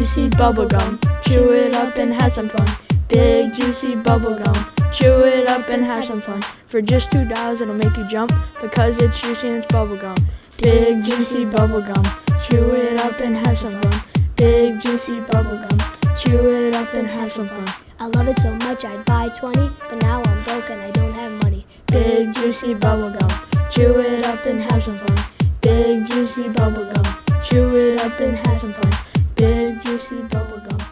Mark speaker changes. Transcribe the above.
Speaker 1: juicy bubblegum. Chew it up and have some fun. Big juicy bubblegum. Chew it up and have some fun. For just $2 it'll make you jump because it's juicy and it's bubblegum. Big juicy bubblegum. Chew it up and have some fun. Big juicy bubblegum. Chew it up and have some fun.
Speaker 2: I love it so much I'd buy 20, but now I'm broke and I don't have money.
Speaker 1: Big juicy bubblegum. Chew it up and have some fun. Big juicy bubblegum. Chew it up and have some fun. Big juicy bubblegum.